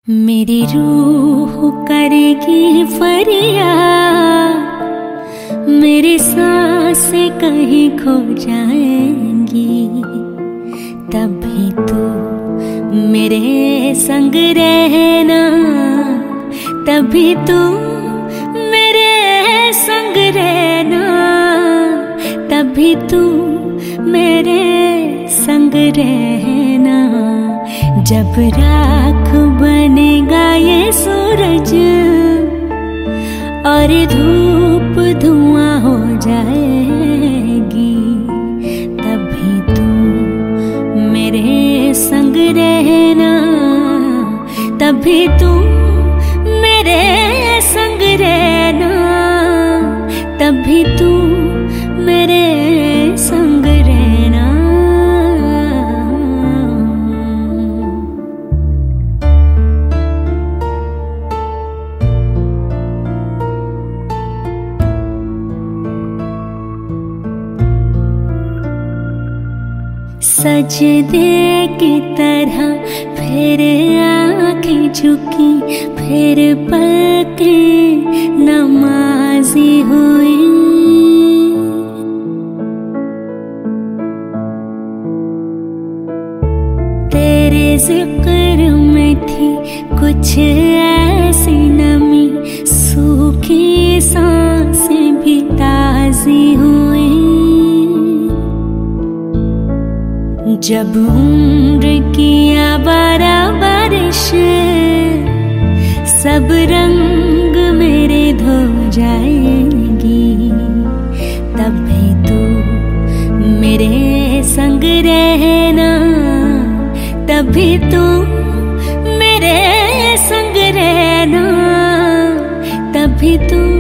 मेरी रूह करेगी फरियाद, मेरी सांसें कहीं खो जाएंगी, तभी तू मेरे संग रहना, तभी तू मेरे संग रहना, तभी तू मेरे संग रहना। जब राख बनेगा ये सूरज और धूप धुआं हो जाएगी, तभी तू मेरे संग रहना, तभी तू मेरे संग रहना, तभी तू मेरे संग रहना। सजदे की तरह फिर आँखें झुकी, फिर पलकें नमाज़ी हुई। तेरे ज़िक्र में थी कुछ ऐसी नमी, सूखी सांसें भी ताज़ी हुई। जब उम्र की आवारा बारिश सब रंग मेरे धो जाएगी, तभी तू मेरे संग रहना, तभी तू मेरे संग रहना, तभी तू